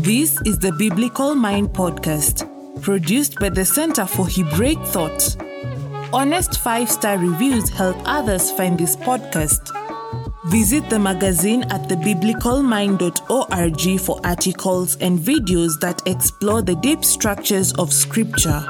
This is the Biblical Mind Podcast, produced by the Center for Hebraic Thought. Honest 5-star reviews help others find this podcast. Visit the magazine at thebiblicalmind.org for articles and videos that explore the deep structures of Scripture.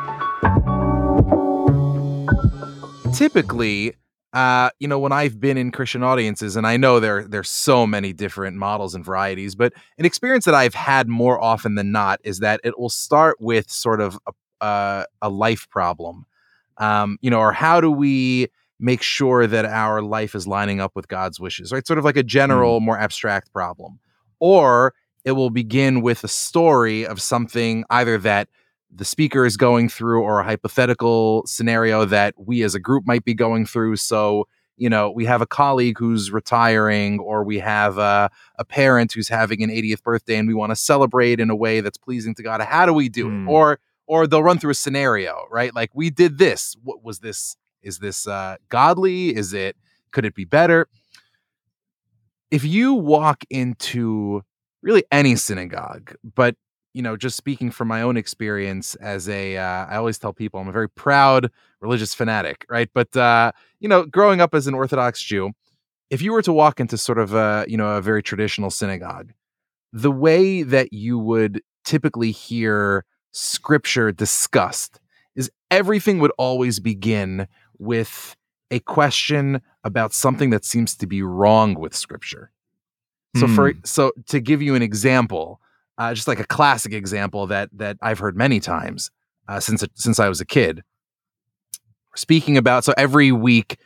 Typically, when I've been in Christian audiences, and I know there's so many different models and varieties, but an experience that I've had more often than not is that it will start with sort of a life problem, or how do we make sure that our life is lining up with God's wishes, right? Sort of like a general, more abstract problem. Or it will begin with a story of something either that the speaker is going through or a hypothetical scenario that we as a group might be going through. So, we have a colleague who's retiring, or we have a parent who's having an 80th birthday and we want to celebrate in a way that's pleasing to God. How do we do it? Or they'll run through a scenario, right? Like, we did this. What was this? Is this godly? Could it be better? If you walk into really any synagogue, but just speaking from my own experience as I always tell people I'm a very proud religious fanatic, right? But, growing up as an Orthodox Jew, if you were to walk into sort of a very traditional synagogue, the way that you would typically hear Scripture discussed is everything would always begin with a question about something that seems to be wrong with Scripture. So to give you an example, just like a classic example that I've heard many times since I was a kid, speaking about, so every week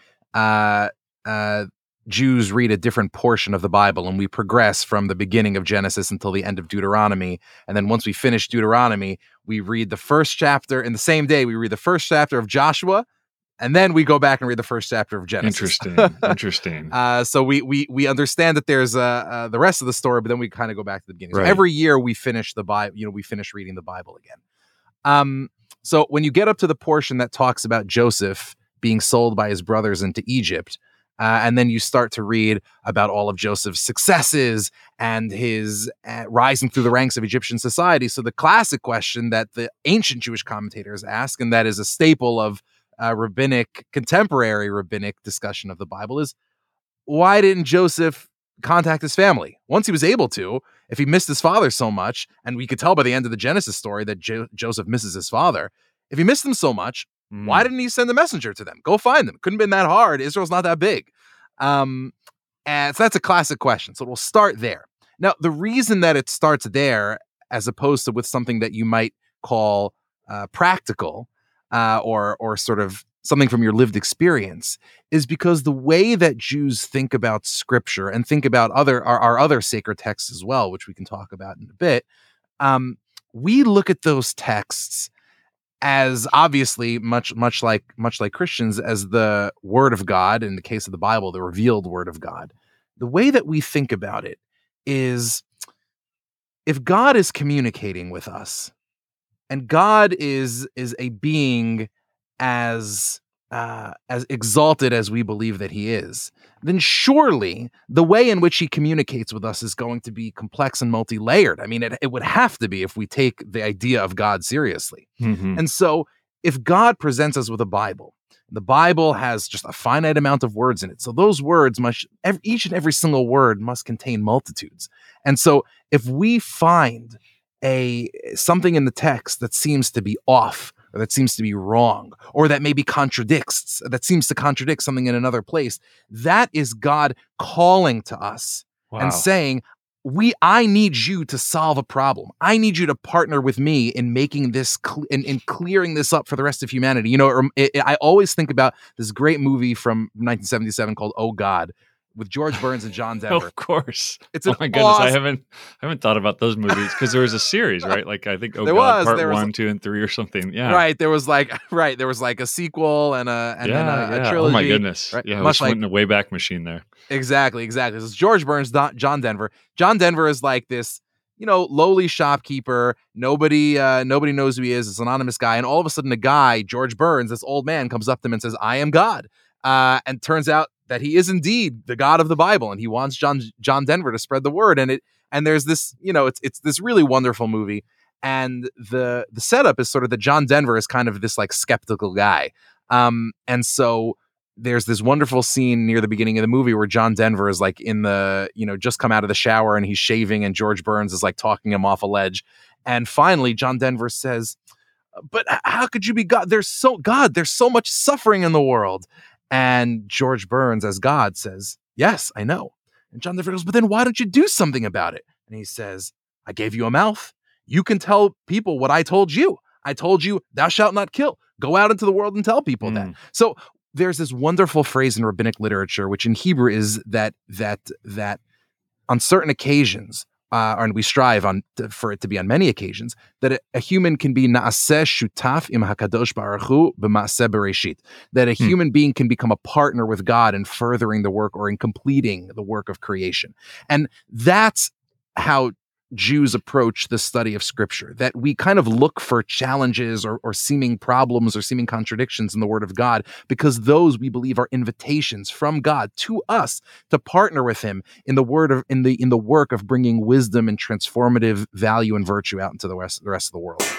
Jews read a different portion of the Bible, and we progress from the beginning of Genesis until the end of Deuteronomy. And then once we finish Deuteronomy, we read the first chapter. In the same day, we read the first chapter of Joshua, and then we go back and read the first chapter of Genesis. Interesting. So we understand that there's the rest of the story, but then we kind of go back to the beginning. Right. So every year we finish the Bible. We finish reading the Bible again. So when you get up to the portion that talks about Joseph being sold by his brothers into Egypt, and then you start to read about all of Joseph's successes and his rising through the ranks of Egyptian society. So the classic question that the ancient Jewish commentators ask, and that is a staple of contemporary rabbinic discussion of the Bible, is why didn't Joseph contact his family once he was able to? If he missed his father so much, and we could tell by the end of the Genesis story that Joseph misses his father, if he missed them so much, why didn't he send a messenger to them? Go find them. Couldn't have been that hard. Israel's not that big. And so that's a classic question. So we'll start there. Now, the reason that it starts there, as opposed to with something that you might call practical, or sort of something from your lived experience, is because the way that Jews think about Scripture and think about our other sacred texts as well, which we can talk about in a bit, we look at those texts as obviously much like Christians, as the Word of God. In the case of the Bible, the revealed Word of God. The way that we think about it is, if God is communicating with us, and God is a being as exalted as we believe that he is, then surely the way in which he communicates with us is going to be complex and multi-layered. I mean, it would have to be if we take the idea of God seriously. And so if God presents us with a Bible, the Bible has just a finite amount of words in it. So those words each and every single word must contain multitudes. And so if we find something in the text that seems to be off, or that seems to be wrong, or that maybe that seems to contradict something in another place, that is God calling to us and saying, I need you to solve a problem. I need you to partner with me in making this, in clearing this up for the rest of humanity. I always think about this great movie from 1977 called Oh God, with George Burns and John Denver. Of course. It's my goodness. I haven't thought about those movies, because there was a series, right? Like, I think Part 1, 2, and 3 or something. Yeah. Right. There was like a sequel and a trilogy. Oh my goodness. Right? Yeah. Much like in the Wayback Machine there. Exactly. This is George Burns, John Denver. John Denver is like this, lowly shopkeeper. Nobody knows who he is. This anonymous guy. And all of a sudden, a guy, George Burns, this old man, comes up to him and says, I am God. And turns out that he is indeed the God of the Bible, and he wants John Denver to spread the word. And And there's this, it's this really wonderful movie. And the setup is sort of that John Denver is kind of this like skeptical guy. And so there's this wonderful scene near the beginning of the movie where John Denver is like in the, just come out of the shower and he's shaving and George Burns is like talking him off a ledge. And finally, John Denver says, but how could you be God? There's so much suffering in the world. And George Burns as God says, yes, I know. And John Denver goes, but then why don't you do something about it? And he says, I gave you a mouth. You can tell people what I told you. I told you, thou shalt not kill. Go out into the world and tell people that. So there's this wonderful phrase in rabbinic literature, which in Hebrew is that on certain occasions, and we strive for it to be on many occasions, that a human can be na'aseh shutaf im hakadosh baruch hu b'ma'aseh bereshit. That a human being can become a partner with God in furthering the work or in completing the work of creation. And that's how Jews approach the study of Scripture, that we kind of look for challenges or seeming problems or seeming contradictions in the Word of God, because those we believe are invitations from God to us to partner with Him in the work of bringing wisdom and transformative value and virtue out into the rest of the world.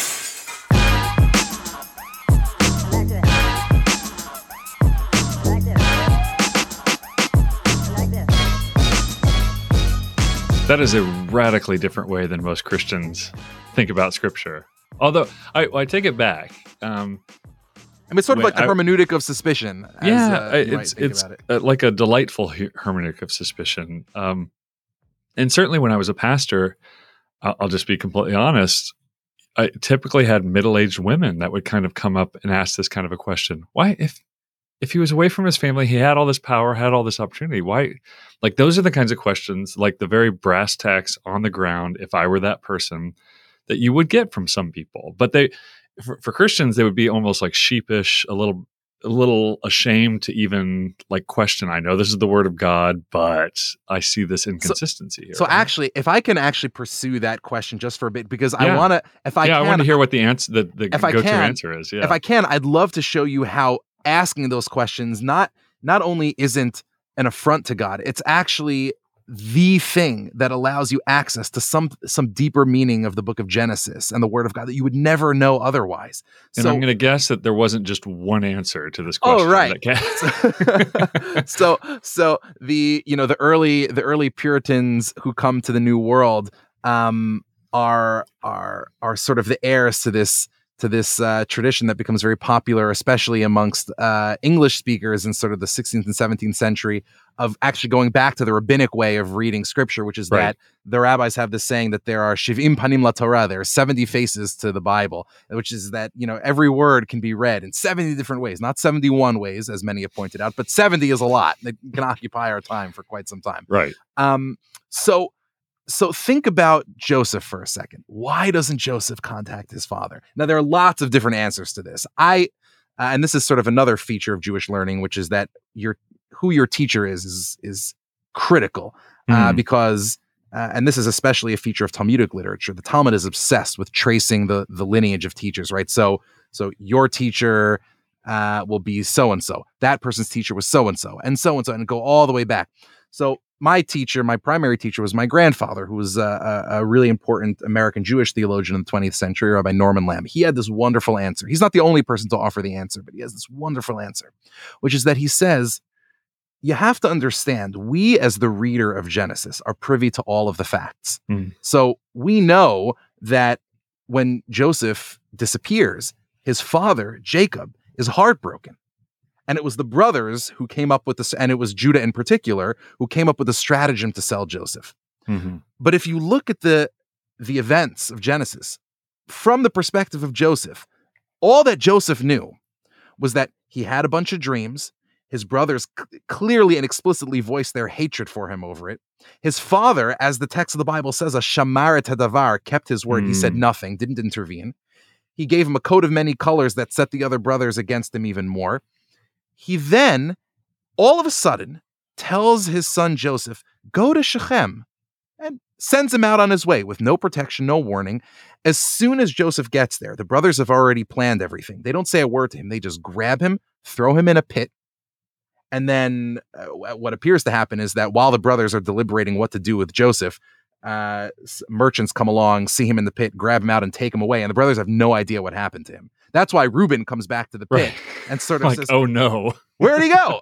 That is a radically different way than most Christians think about Scripture. Although I take it back. It's sort of like the hermeneutic of suspicion. It's like a delightful hermeneutic of suspicion. And certainly when I was a pastor, I'll just be completely honest, I typically had middle-aged women that would kind of come up and ask this kind of a question. Why, if he was away from his family, he had all this power, had all this opportunity. Why? Like, those are the kinds of questions, like the very brass tacks on the ground, if I were that person, that you would get from some people. But for Christians, they would be almost like sheepish, a little ashamed to even like question. I know this is the Word of God, but I see this inconsistency here. So actually, if I can actually pursue that question just for a bit, because I want to, I want to hear what the answer, the go-to answer is. Yeah. If I can, I'd love to show you how asking those questions not only isn't an affront to God, it's actually the thing that allows you access to some deeper meaning of the book of Genesis and the Word of God that you would never know otherwise. And I'm going to guess that there wasn't just one answer to this question. Oh, right. So the early Puritans who come to the New World are sort of the heirs to this tradition that becomes very popular, especially amongst English speakers in sort of the 16th and 17th century, of actually going back to the rabbinic way of reading Scripture, which is that the rabbis have this saying that there are shiv'im panim laTorah, there are 70 faces to the Bible, which is that, every word can be read in 70 different ways, not 71 ways, as many have pointed out, but 70 is a lot. It can occupy our time for quite some time. Right. So think about Joseph for a second. Why doesn't Joseph contact his father? Now, there are lots of different answers to this. And this is sort of another feature of Jewish learning, which is that who your teacher is critical because, and this is especially a feature of Talmudic literature. The Talmud is obsessed with tracing the lineage of teachers, right? So your teacher will be so-and-so. That person's teacher was so-and-so, and go all the way back. So my primary teacher was my grandfather, who was a really important American Jewish theologian in the 20th century, Rabbi Norman Lamb. He had this wonderful answer. He's not the only person to offer the answer, but he has this wonderful answer, which is that he says, you have to understand, we as the reader of Genesis are privy to all of the facts. So we know that when Joseph disappears, his father, Jacob, is heartbroken. And it was the brothers who came up with this, and it was Judah in particular, who came up with the stratagem to sell Joseph. But if you look at the events of Genesis from the perspective of Joseph, all that Joseph knew was that he had a bunch of dreams. His brothers clearly and explicitly voiced their hatred for him over it. His father, as the text of the Bible says, a shamar et hadavar, kept his word. He said nothing, didn't intervene. He gave him a coat of many colors that set the other brothers against him even more. He then, all of a sudden, tells his son Joseph, go to Shechem, and sends him out on his way with no protection, no warning. As soon as Joseph gets there, the brothers have already planned everything. They don't say a word to him. They just grab him, throw him in a pit. And then what appears to happen is that while the brothers are deliberating what to do with Joseph, merchants come along, see him in the pit, grab him out and take him away. And the brothers have no idea what happened to him. That's why Reuben comes back to the pit and sort of like, says, oh no, where'd he go?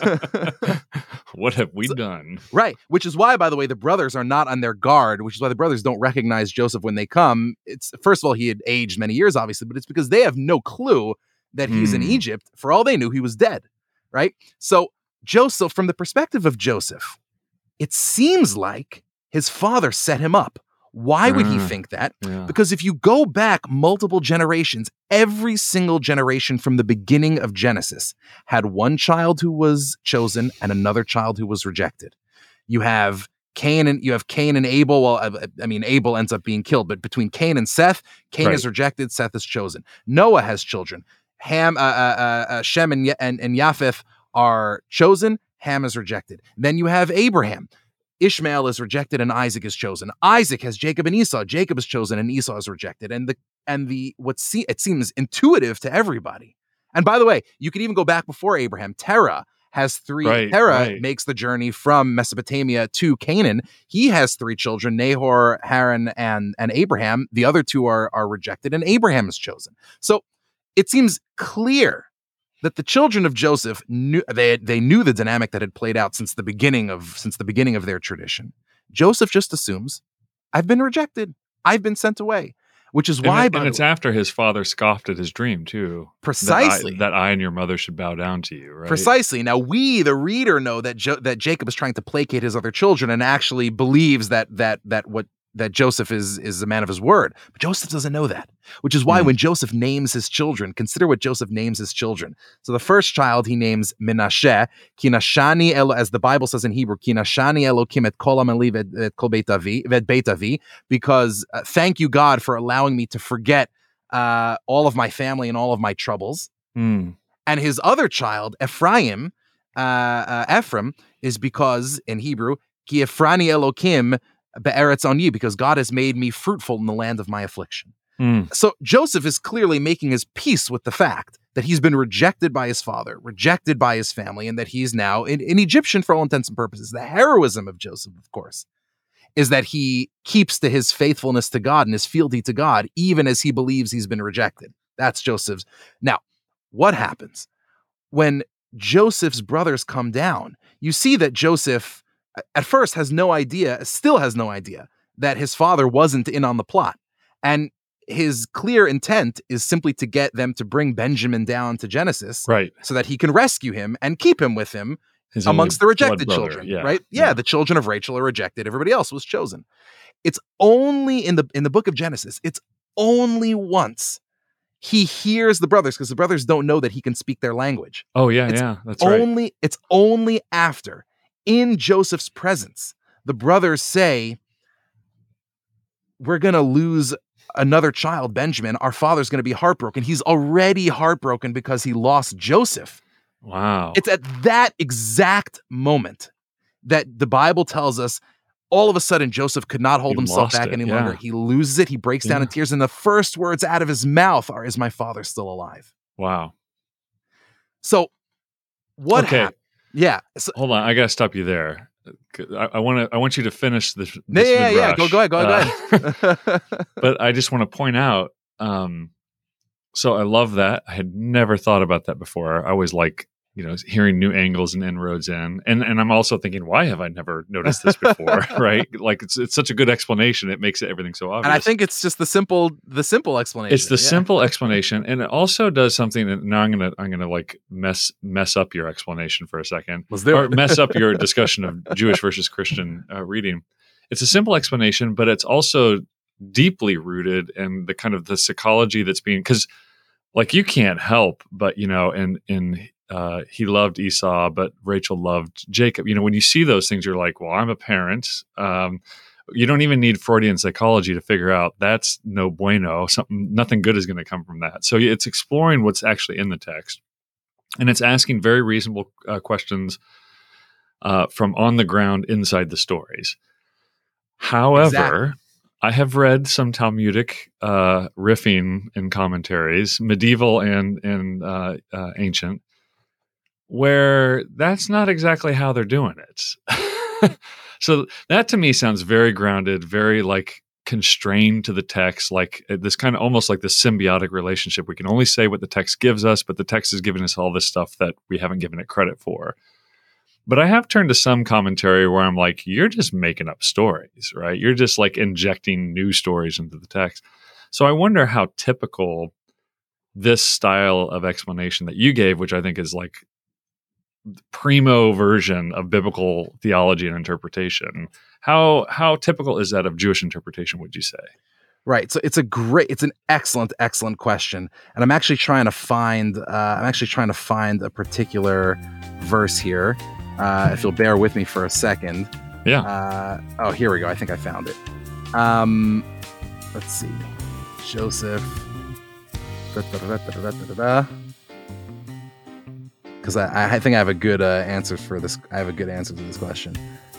What have we done? Right. Which is why, by the way, the brothers are not on their guard, which is why the brothers don't recognize Joseph when they come. It's, first of all, he had aged many years, obviously, but it's because they have no clue that he's in Egypt. For all they knew, he was dead. Right. So Joseph, from the perspective of Joseph, it seems like his father set him up. Why would he think that? Yeah. Because if you go back multiple generations, every single generation from the beginning of Genesis had one child who was chosen and another child who was rejected. You have Cain and Abel. Well, I mean, Abel ends up being killed, but between Cain and Seth, Cain is rejected, Seth is chosen. Noah has children. Shem and Japheth are chosen. Ham is rejected. Then you have Abraham. Ishmael is rejected and Isaac is chosen. Isaac has Jacob and Esau. Jacob is chosen and Esau is rejected. It seems intuitive to everybody. And by the way, you could even go back before Abraham. Terah has three. Terah makes the journey from Mesopotamia to Canaan. He has three children: Nahor, Haran, and Abraham. The other two are rejected, and Abraham is chosen. So it seems clear that the children of Joseph knew the dynamic that had played out since the beginning of their tradition. Joseph just assumes, I've been rejected, I've been sent away, which is why. And it's after his father scoffed at his dream too. Precisely that I and your mother should bow down to you. Right. Precisely. Now we, the reader, know that Jacob is trying to placate his other children and actually believes that Joseph is a man of his word. But Joseph doesn't know that, which is why when Joseph names his children, consider what Joseph names his children. So the first child he names Menashe, Kinashani Elo, as the Bible says in Hebrew, Kinashani Elokim et kol amali et kol beit avi, because thank you, God, for allowing me to forget all of my family and all of my troubles. And his other child, Ephraim, is because in Hebrew, Ki Ephrani Elokim be'eretz on you, because God has made me fruitful in the land of my affliction. So Joseph is clearly making his peace with the fact that he's been rejected by his father, rejected by his family, and that he's now an Egyptian for all intents and purposes. The heroism of Joseph, of course, is that he keeps to his faithfulness to God and his fealty to God, even as he believes he's been rejected. That's Joseph's. Now, what happens when Joseph's brothers come down? You see that Joseph at first still has no idea that his father wasn't in on the plot. And his clear intent is simply to get them to bring Benjamin down to Genesis, right, so that he can rescue him and keep him with him amongst the rejected children, right? Yeah, the children of Rachel are rejected. Everybody else was chosen. It's only in the book of Genesis, it's only once he hears the brothers, because the brothers don't know that he can speak their language. Oh, yeah, that's right. It's only after, in Joseph's presence, the brothers say, we're going to lose another child, Benjamin. Our father's going to be heartbroken. He's already heartbroken because he lost Joseph. Wow. It's at that exact moment that the Bible tells us all of a sudden Joseph could not hold himself back any longer. He loses it. He breaks down in tears. And the first words out of his mouth are, "Is my father still alive?" Wow. So what happened? Yeah. So, hold on. I got to stop you there. I want you to finish this. Go ahead. But I just want to point out, so I love that. I had never thought about that before. I always like, hearing new angles and inroads in. And I'm also thinking, why have I never noticed this before? Right? Like it's such a good explanation. It makes everything so obvious. And I think it's just the simple explanation. It's the simple explanation. And it also does something. And now I'm gonna like mess up your explanation for a second. Let's do it. Mess up your discussion of Jewish versus Christian reading. It's a simple explanation, but it's also deeply rooted in the kind of the psychology that's being, because like you can't help but, he loved Esau, but Rachel loved Jacob. When you see those things, you're like, well, I'm a parent. You don't even need Freudian psychology to figure out that's no bueno. Nothing good is going to come from that. So it's exploring what's actually in the text. And it's asking very reasonable questions from on the ground inside the stories. However, I have read some Talmudic riffing and commentaries, medieval and ancient, where that's not exactly how they're doing it. So that to me sounds very grounded, very like constrained to the text, like this kind of almost like this symbiotic relationship. We can only say what the text gives us, but the text is giving us all this stuff that we haven't given it credit for. But I have turned to some commentary where I'm like, you're just making up stories, right? You're just like injecting new stories into the text. So I wonder how typical this style of explanation that you gave, which I think is like primo version of biblical theology and interpretation, how typical is that of Jewish interpretation, would you say? Right. So it's an excellent question. And I'm actually trying to find a particular verse here. If you'll bear with me for a second. Yeah. Here we go. I think I found it. Let's see. Joseph. Because I think I have a good answer for this. I have a good answer to this question.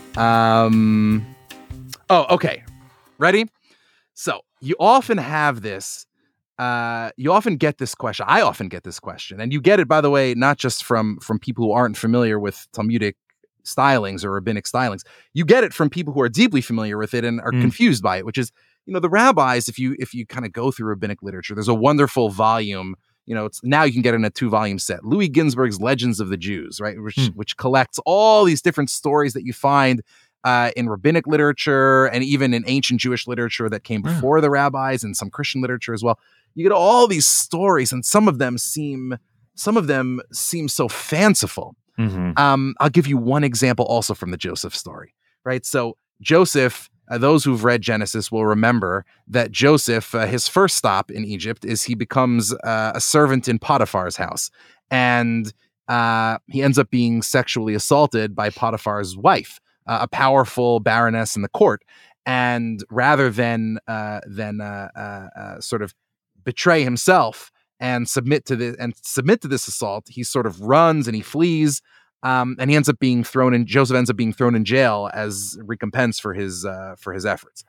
Okay. Ready? So you often have this. You often get this question. I often get this question, and you get it, by the way, not just from people who aren't familiar with Talmudic stylings or rabbinic stylings. You get it from people who are deeply familiar with it and are confused by it, which is, the rabbis. If you kind of go through rabbinic literature, there's a wonderful volume. Now you can get in a 2-volume set, Louis Ginsburg's Legends of the Jews, right? Which collects all these different stories that you find in rabbinic literature and even in ancient Jewish literature that came before the rabbis, and some Christian literature as well. You get all these stories, and some of them seem so fanciful. Mm-hmm. I'll give you one example also from the Joseph story, right? So Joseph, those who've read Genesis will remember that Joseph, his first stop in Egypt is he becomes a servant in Potiphar's house, and he ends up being sexually assaulted by Potiphar's wife, a powerful baroness in the court. And rather than sort of betray himself and submit to this assault, he sort of runs and he flees. And he ends up being Joseph ends up being thrown in jail as recompense for his efforts.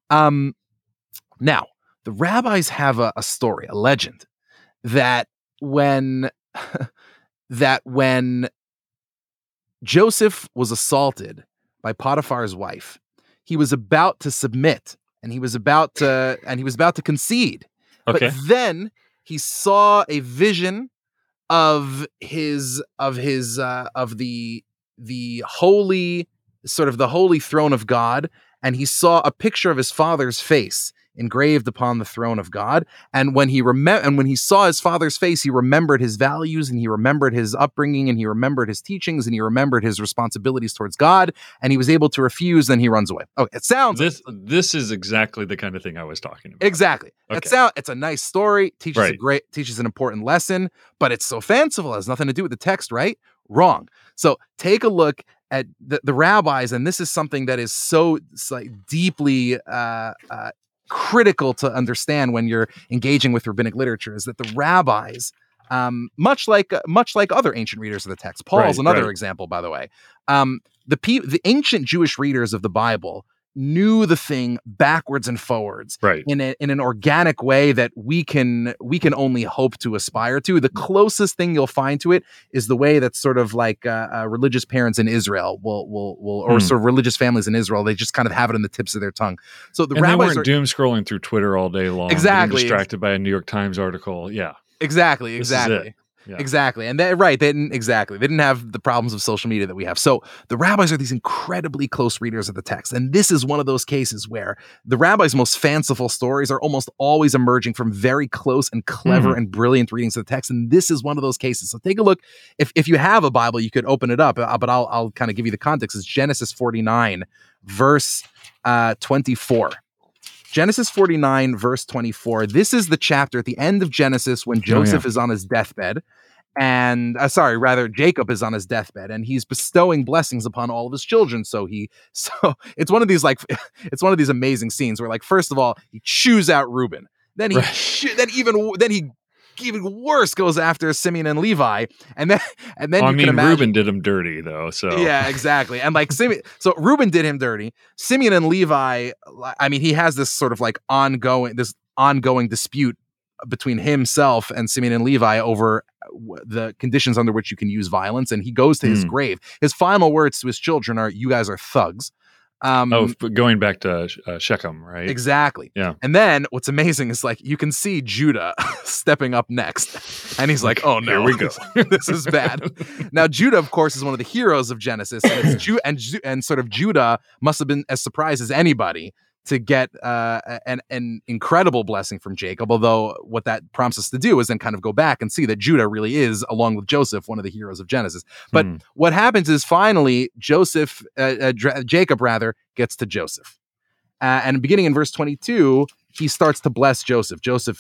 Now, the rabbis have a story, a legend, that when Joseph was assaulted by Potiphar's wife, he was about to submit and he was about to concede. Okay. But then he saw a vision of the holy, sort of the holy throne of God, and he saw a picture of his father's face engraved upon the throne of God. And when he saw his father's face, he remembered his values, and he remembered his upbringing, and he remembered his teachings, and he remembered his responsibilities towards God, and he was able to refuse. Then he runs away. Okay, it sounds this is exactly the kind of thing I was talking about. Exactly. Okay. It's a nice story, teaches an important lesson, but it's so fanciful. It has nothing to do with the text, right? Wrong. So take a look at the rabbis, and this is something that is so deeply critical to understand when you're engaging with rabbinic literature, is that the rabbis, much like other ancient readers of the text, Paul's another example, by the way, the ancient Jewish readers of the Bible knew the thing backwards and forwards, in an organic way that we can only hope to aspire to. The closest thing you'll find to it is the way that sort of like religious parents in Israel will or sort of religious families in Israel, they just kind of have it on the tips of their tongue. So they weren't doom scrolling through Twitter all day long, exactly, getting distracted by a New York Times article. Yeah, exactly. Yeah. Exactly. And they didn't have the problems of social media that we have. So the rabbis are these incredibly close readers of the text. And this is one of those cases where the rabbis' most fanciful stories are almost always emerging from very close and clever and brilliant readings of the text. And this is one of those cases. So take a look. If you have a Bible, you could open it up, but I'll kind of give you the context. It's Genesis 49, verse 24. Genesis 49, verse 24. This is the chapter at the end of Genesis when Joseph is on his deathbed. And Jacob is on his deathbed, and he's bestowing blessings upon all of his children. So it's one of these amazing scenes where, like, first of all, he chews out Reuben. Then he even worse goes after Simeon and Levi, and then Reuben did him dirty though. So yeah, exactly. And like so Reuben did him dirty. Simeon and Levi, I mean, he has this sort of like ongoing dispute between himself and Simeon and Levi over the conditions under which you can use violence, and he goes to his grave. His final words to his children are, "You guys are thugs." Going back to Shechem, right? Exactly. Yeah. And then what's amazing is like you can see Judah stepping up next, and he's like, "Oh no, here we go. This is bad." Now Judah, of course, is one of the heroes of Genesis, and it's and sort of Judah must have been as surprised as anybody to get an incredible blessing from Jacob. Although what that prompts us to do is then kind of go back and see that Judah really is, along with Joseph, one of the heroes of Genesis. But what happens is finally Jacob gets to Joseph. And beginning in verse 22, he starts to bless Joseph. Joseph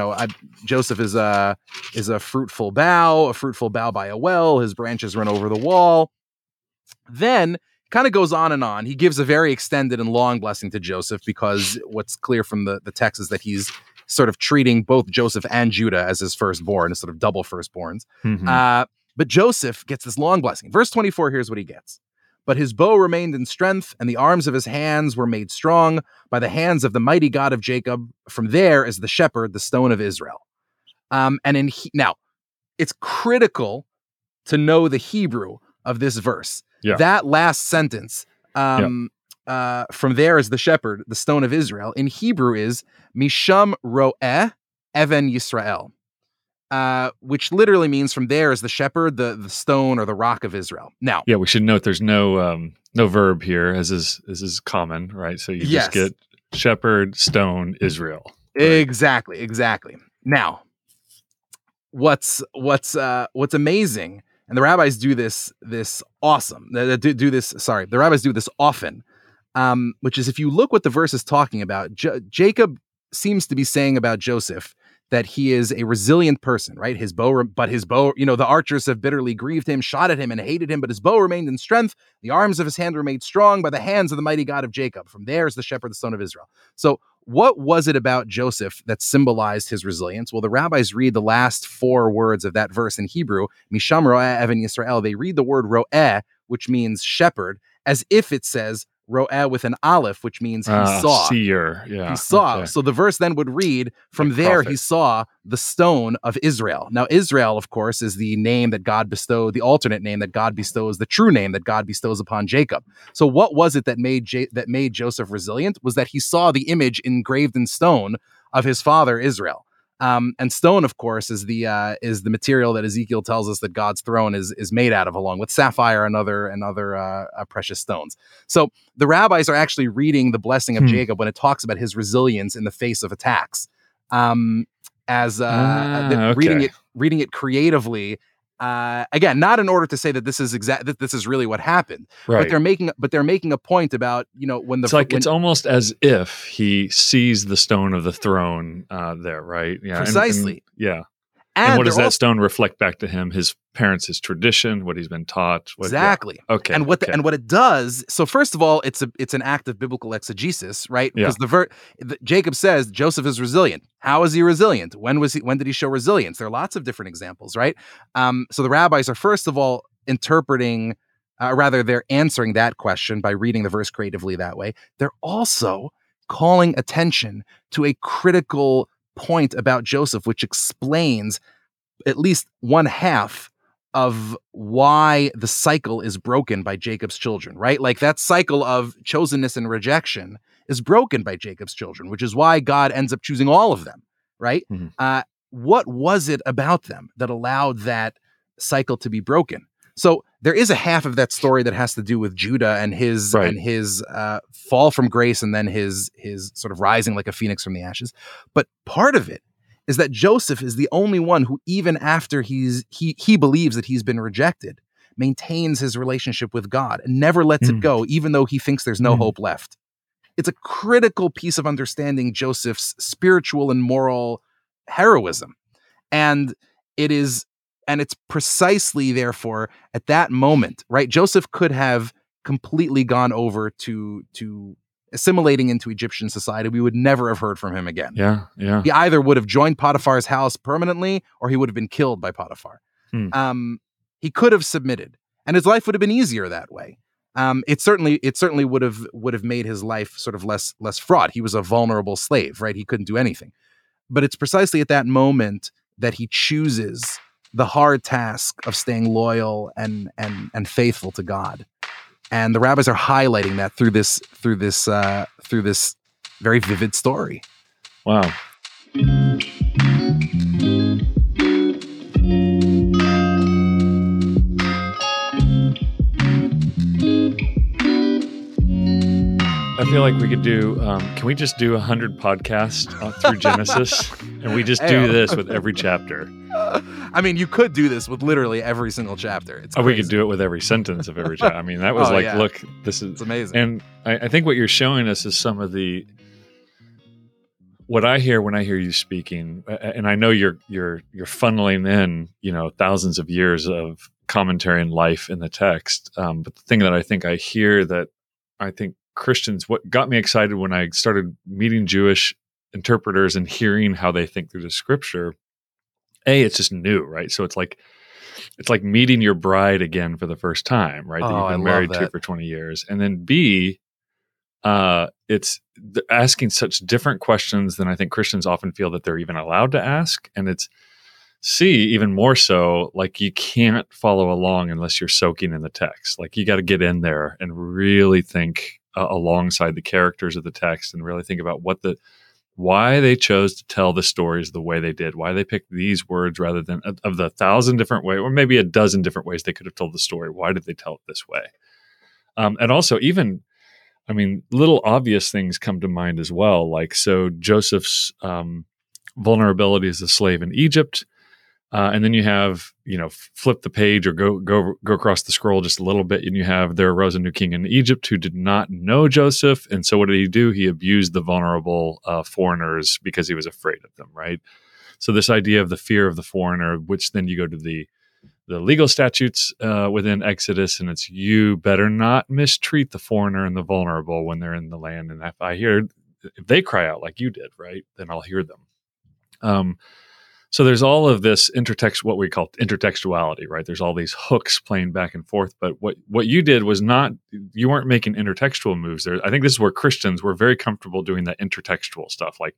is a fruitful bough by a well. His branches run over the wall. Then kind of goes on and on. He gives a very extended and long blessing to Joseph because what's clear from the text is that he's sort of treating both Joseph and Judah as his firstborn, as sort of double firstborns. But Joseph gets this long blessing. Verse 24, here's what he gets. But his bow remained in strength, and the arms of his hands were made strong by the hands of the mighty God of Jacob. From there is the shepherd, the stone of Israel. Now, it's critical to know the Hebrew of this verse. Yeah. That last sentence, from there is the shepherd, the stone of Israel, in Hebrew is Misham Ro'eh Even Yisrael, which literally means from there is the shepherd, the stone or the rock of Israel. Now, yeah, we should note there's no verb here, as is common, right? So you just get shepherd, stone, Israel. Right? Exactly. Now, what's amazing. And the rabbis do this awesome. The rabbis do this often, which is if you look what the verse is talking about, Jacob seems to be saying about Joseph that he is a resilient person, right? But his bow, the archers have bitterly grieved him, shot at him and hated him, but his bow remained in strength. The arms of his hand were made strong by the hands of the mighty God of Jacob. From there is the shepherd, the stone of Israel. So what was it about Joseph that symbolized his resilience? Well, the rabbis read the last 4 words of that verse in Hebrew, Misham Ro'eh Even Yisrael. They read the word Ro'eh, which means shepherd, as if it says Ro'eh with an aleph, which means he saw. Seer. Yeah. He saw. Okay. So the verse then would read, from there he saw the stone of Israel. Now, Israel, of course, is the name that God bestowed, the alternate name that God bestows, the true name that God bestows upon Jacob. So what was it that made Joseph resilient? Was that he saw the image engraved in stone of his father Israel. And stone, of course, is the material that Ezekiel tells us that God's throne is made out of, along with sapphire and other precious stones. So the rabbis are actually reading the blessing of Jacob when it talks about his resilience in the face of attacks, reading it creatively. Again, not in order to say that this is really what happened, right. but they're making a point about, when it's almost as if he sees the stone of the throne there, right? Yeah, precisely. And what does that stone reflect back to him? His parents, his tradition, what he's been taught. Exactly. Yeah. Okay. And what it does. So first of all, it's an act of biblical exegesis, right? Because Jacob says Joseph is resilient. How is he resilient? When did he show resilience? There are lots of different examples, right? So the rabbis are first of all they're answering that question by reading the verse creatively that way. They're also calling attention to a critical point about Joseph, which explains at least one half of why the cycle is broken by Jacob's children, right? Like that cycle of chosenness and rejection is broken by Jacob's children, which is why God ends up choosing all of them, right? Mm-hmm. What was it about them that allowed that cycle to be broken? So there is a half of that story that has to do with Judah and his fall from grace, and then his sort of rising like a phoenix from the ashes. But part of it is that Joseph is the only one who, even after he believes that he's been rejected, maintains his relationship with God and never lets it go, even though he thinks there's no hope left. It's a critical piece of understanding Joseph's spiritual and moral heroism, and it's precisely, therefore, at that moment, right? Joseph could have completely gone over to assimilating into Egyptian society. We would never have heard from him again. Yeah. He either would have joined Potiphar's house permanently, or he would have been killed by Potiphar. He could have submitted, and his life would have been easier that way. It certainly would have made his life sort of less fraught. He was a vulnerable slave, right? He couldn't do anything. But it's precisely at that moment that he chooses the hard task of staying loyal and faithful to God. And the rabbis are highlighting that through this very vivid story. Wow. I feel like we could do, can we just do 100 podcasts through Genesis? And we just do this with every chapter. I mean, you could do this with literally every single chapter. It's we could do it with every sentence of every chapter. I mean, that was look, it's amazing. And I think what you're showing us is some of what I hear when I hear you speaking, and I know you're funneling in, thousands of years of commentary and life in the text. But the thing that I think I hear that I think Christians, what got me excited when I started meeting Jewish interpreters and hearing how they think through the scripture, it's just new, right? So it's like meeting your bride again for the first time, right? That you've been married to for 20 years. And then B, it's asking such different questions than I think Christians often feel that they're even allowed to ask. And it's C, even more so, like you can't follow along unless you're soaking in the text. Like you got to get in there and really think alongside the characters of the text and really think about why they chose to tell the stories the way they did, why they picked these words rather than of the 1,000 different ways, or maybe a dozen different ways they could have told the story. Why did they tell it this way? And also even, little obvious things come to mind as well. Like, so Joseph's vulnerability as a slave in Egypt. And then you have, flip the page or go across the scroll just a little bit, and you have there arose a new king in Egypt who did not know Joseph. And so what did he do? He abused the vulnerable foreigners because he was afraid of them, right? So this idea of the fear of the foreigner, which then you go to the legal statutes within Exodus, and it's you better not mistreat the foreigner and the vulnerable when they're in the land. And if they cry out like you did, right, then I'll hear them. So there's all of this what we call intertextuality, right? There's all these hooks playing back and forth. But what you did was you weren't making intertextual moves there. I think this is where Christians were very comfortable doing that intertextual stuff. Like,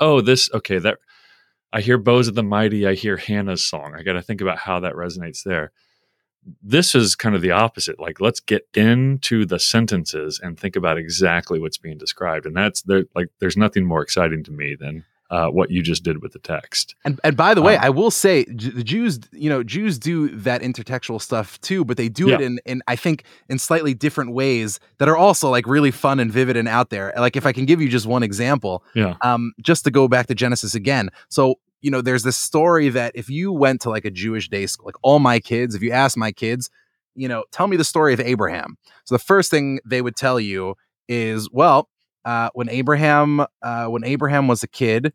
that I hear Bows of the Mighty, I hear Hannah's song. I got to think about how that resonates there. This is kind of the opposite. Like, let's get into the sentences and think about exactly what's being described. And there's nothing more exciting to me than what you just did with the text. And by the way, I will say the Jews do that intertextual stuff too, but they do it in I think in slightly different ways that are also like really fun and vivid and out there. Like if I can give you just one example, just to go back to Genesis again. So, there's this story that if you went to like a Jewish day school, like all my kids, if you ask my kids, tell me the story of Abraham. So the first thing they would tell you is, when Abraham was a kid,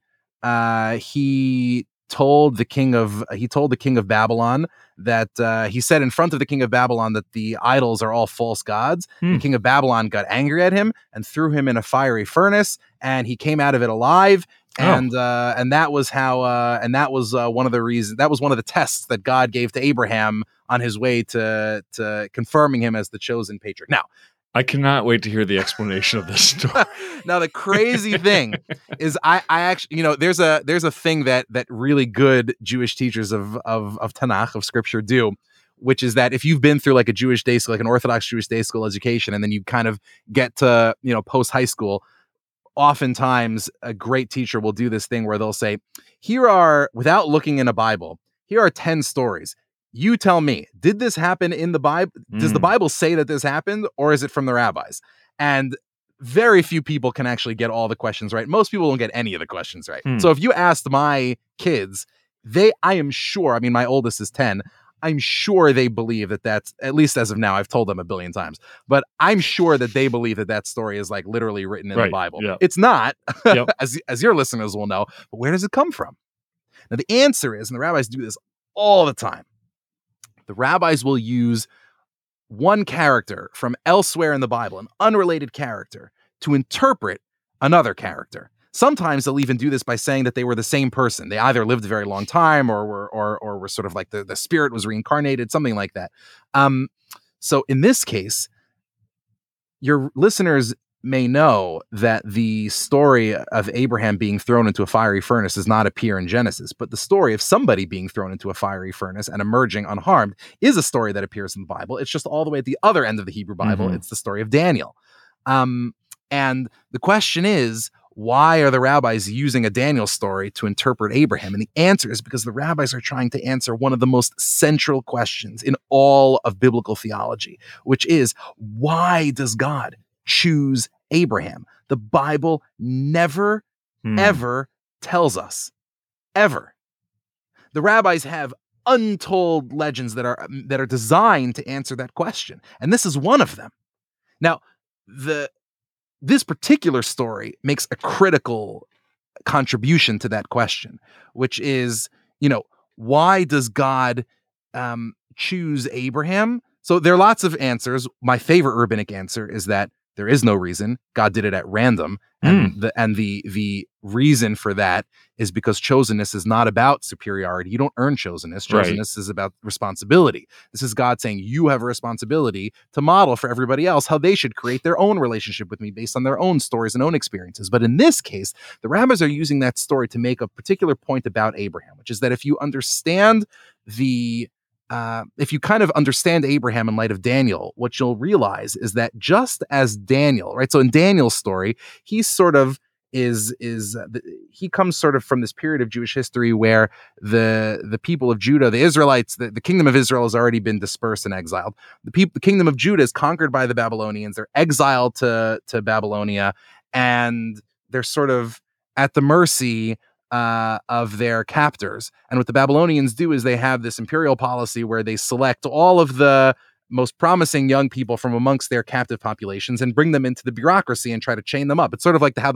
he told the king of Babylon that he said in front of the king of Babylon that the idols are all false gods. The king of Babylon got angry at him and threw him in a fiery furnace, and he came out of it alive. And that was one of the reasons. That was one of the tests that God gave to Abraham on his way to confirming him as the chosen patriarch. Now, I cannot wait to hear the explanation of this story. Now, the crazy thing is I actually, there's a thing that really good Jewish teachers of Tanakh, of scripture do, which is that if you've been through like a Jewish day school, like an Orthodox Jewish day school education, and then you kind of get to, post high school, oftentimes a great teacher will do this thing where they'll say, without looking in a Bible, here are 10 stories. You tell me, did this happen in the Bible? Does the Bible say that this happened, or is it from the rabbis? And very few people can actually get all the questions right. Most people don't get any of the questions right. So if you asked my kids, I am sure, my oldest is 10, I'm sure they believe that that's, at least as of now, I've told them a billion times, but I'm sure that they believe that story is like literally written in the Bible. Yeah. It's not, as your listeners will know, but where does it come from? Now the answer is, and the rabbis do this all the time, the rabbis will use one character from elsewhere in the Bible, an unrelated character, to interpret another character. Sometimes they'll even do this by saying that they were the same person. They either lived a very long time or were sort of like the spirit was reincarnated, something like that. So in this case, your listeners may know that the story of Abraham being thrown into a fiery furnace does not appear in Genesis, but the story of somebody being thrown into a fiery furnace and emerging unharmed is a story that appears in the Bible. It's just all the way at the other end of the Hebrew Bible. It's the story of Daniel. And the question is, why are the rabbis using a Daniel story to interpret Abraham? And the answer is because the rabbis are trying to answer one of the most central questions in all of biblical theology, which is, why does God choose Abraham? The Bible never, ever tells us. Ever. The rabbis have untold legends that are designed to answer that question. And this is one of them. Now, this particular story makes a critical contribution to that question, which is, why does God choose Abraham? So there are lots of answers. My favorite rabbinic answer is that there is no reason. God did it at random. And the reason for that is because chosenness is not about superiority. You don't earn chosenness. Chosenness is about responsibility. This is God saying, you have a responsibility to model for everybody else how they should create their own relationship with me based on their own stories and own experiences. But in this case, the rabbis are using that story to make a particular point about Abraham, which is that if you understand if you kind of understand Abraham in light of Daniel, what you'll realize is that just as Daniel, right? So in Daniel's story, he sort of he comes sort of from this period of Jewish history where the people of Judah, the Israelites, the kingdom of Israel has already been dispersed and exiled. The kingdom of Judah is conquered by the Babylonians. They're exiled to Babylonia, and they're sort of at the mercy of their captors. And what the Babylonians do is they have this imperial policy where they select all of the most promising young people from amongst their captive populations and bring them into the bureaucracy and try to chain them up. It's sort of like how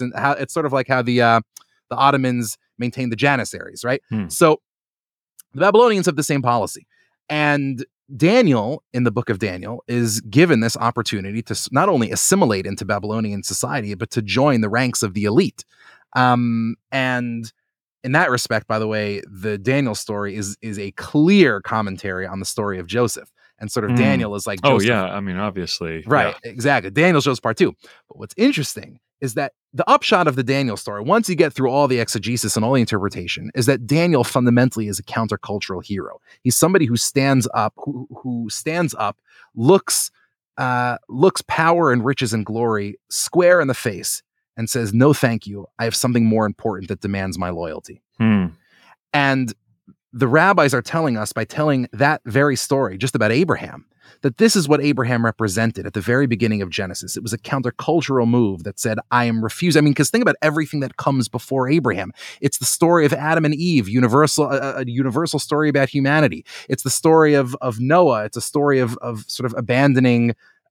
the Ottomans maintained the Janissaries, right? So the Babylonians have the same policy. And Daniel, in the book of Daniel, is given this opportunity to not only assimilate into Babylonian society, but to join the ranks of the elite. And in that respect, by the way, the Daniel story is a clear commentary on the story of Joseph. And sort of Daniel is like Joseph. Oh, yeah. I mean, obviously. Right. Yeah. Exactly. Daniel shows part 2. But what's interesting is that the upshot of the Daniel story, once you get through all the exegesis and all the interpretation, is that Daniel fundamentally is a countercultural hero. He's somebody who stands up, who stands up, looks power and riches and glory square in the face and says, no, thank you. I have something more important that demands my loyalty. And the rabbis are telling us, by telling that very story just about Abraham, that this is what Abraham represented at the very beginning of Genesis. It was a countercultural move that said, I am refused. I mean, because think about everything that comes before Abraham. It's the story of Adam and Eve, a universal story about humanity. It's the story of Noah. It's a story of sort of abandoning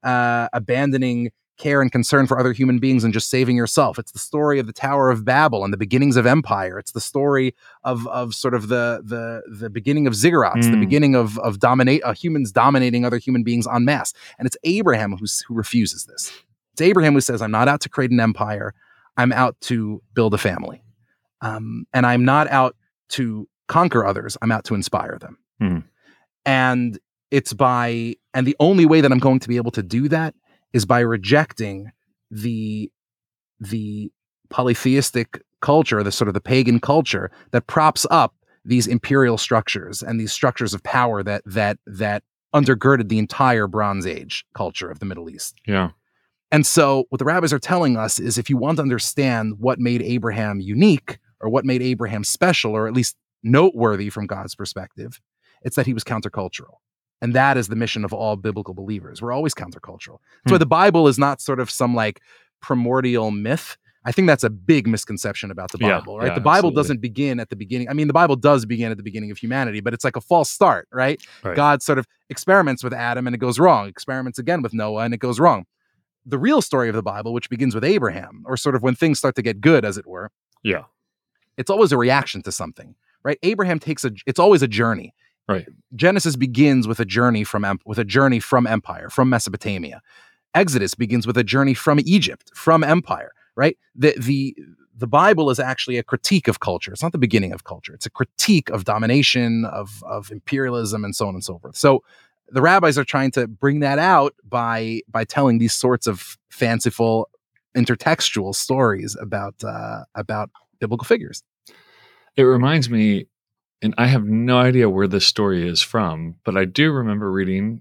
care and concern for other human beings and just saving yourself. It's the story of the Tower of Babel and the beginnings of empire. It's the story of sort of the beginning of ziggurats, the beginning of humans dominating other human beings en masse. And it's Abraham who refuses this. It's Abraham who says, I'm not out to create an empire. I'm out to build a family. And I'm not out to conquer others. I'm out to inspire them. And the only way that I'm going to be able to do that is by rejecting the polytheistic culture, the sort of the pagan culture that props up these imperial structures and these structures of power that undergirded the entire Bronze Age culture of the Middle East. Yeah. And so what the rabbis are telling us is, if you want to understand what made Abraham unique, or what made Abraham special, or at least noteworthy from God's perspective, it's that he was countercultural. And that is the mission of all biblical believers. We're always countercultural. That's why the Bible is not sort of some like primordial myth. I think that's a big misconception about the Bible, right? The Bible doesn't begin at the beginning. I mean, the Bible does begin at the beginning of humanity, but it's like a false start, right? God sort of experiments with Adam and it goes wrong, experiments again with Noah and it goes wrong. The real story of the Bible, which begins with Abraham, or sort of when things start to get good, as it were. Yeah. It's always a reaction to something, right? Abraham it's always a journey. Right. Genesis begins with a journey from empire, from Mesopotamia. Exodus begins with a journey from Egypt, from empire, right? The Bible is actually a critique of culture. It's not the beginning of culture. It's a critique of domination, of imperialism, and so on and so forth. So the rabbis are trying to bring that out by telling these sorts of fanciful, intertextual stories about biblical figures. It reminds me, and I have no idea where this story is from, but I do remember reading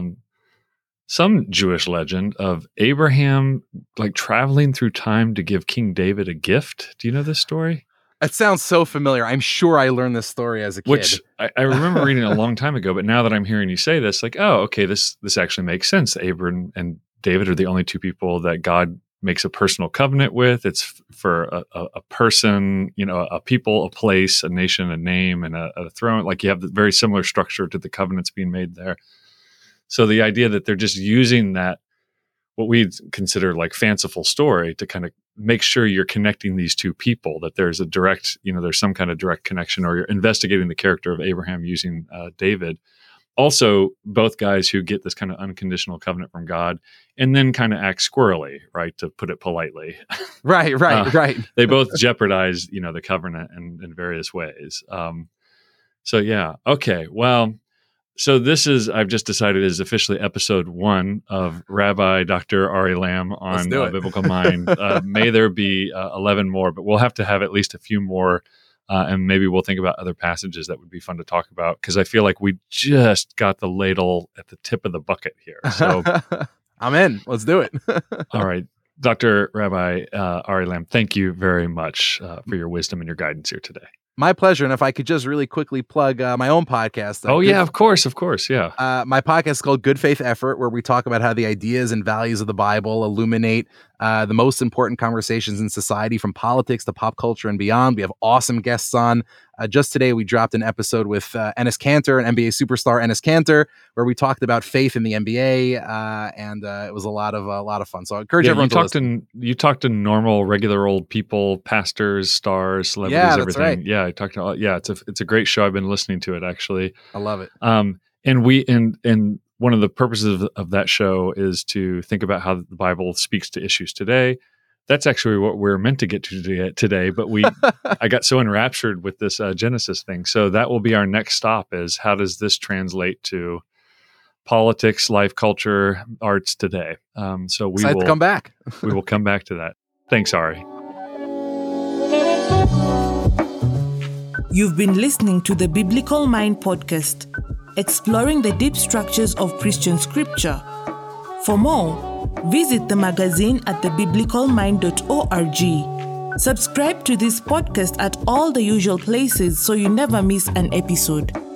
some Jewish legend of Abraham like traveling through time to give King David a gift. Do you know this story? It sounds so familiar. I'm sure I learned this story as a kid. Which I remember reading a long time ago, but now that I'm hearing you say this, like, oh, okay, this actually makes sense. Abraham and David are the only two people that God makes a personal covenant with. It's for a person, a people, a place, a nation, a name, and a throne. Like you have the very similar structure to the covenants being made there. So the idea that they're just using that, what we consider like fanciful story, to kind of make sure you're connecting these two people, that there's a direct, there's some kind of direct connection, or you're investigating the character of Abraham using David. Also, both guys who get this kind of unconditional covenant from God and then kind of act squirrely, right? To put it politely. Right. They both jeopardize, the covenant in various ways. So yeah. Okay. Well, so this is, I've just decided, is officially episode 1 of Rabbi Dr. Ari Lamm on Biblical Mind. May there be 11 more, but we'll have to have at least a few more. And maybe we'll think about other passages that would be fun to talk about, because I feel like we just got the ladle at the tip of the bucket here. So I'm in. Let's do it. All right. Dr. Rabbi Ari Lamm, thank you very much for your wisdom and your guidance here today. My pleasure. And if I could just really quickly plug my own podcast. Of course. Yeah. My podcast is called Good Faith Effort, where we talk about how the ideas and values of the Bible illuminate the most important conversations in society, from politics to pop culture and beyond. We have awesome guests on. Just today, we dropped an episode with Enes Kanter, an NBA superstar, Enes Kanter, where we talked about faith in the NBA, and it was a lot of fun. So I encourage everyone to listen. You talked to normal, regular old people, pastors, stars, celebrities, everything. Right. Yeah, I talked to. Yeah, it's a great show. I've been listening to it actually. I love it. And one of the purposes of that show is to think about how the Bible speaks to issues today. That's actually what we're meant to get to today, but I got so enraptured with this Genesis thing. So that will be our next stop, is how does this translate to politics, life, culture, arts today? So we will come back. We will come back to that. Thanks, Ari. You've been listening to the Biblical Mind podcast, exploring the deep structures of Christian scripture. For more, visit the magazine at thebiblicalmind.org. Subscribe to this podcast at all the usual places so you never miss an episode.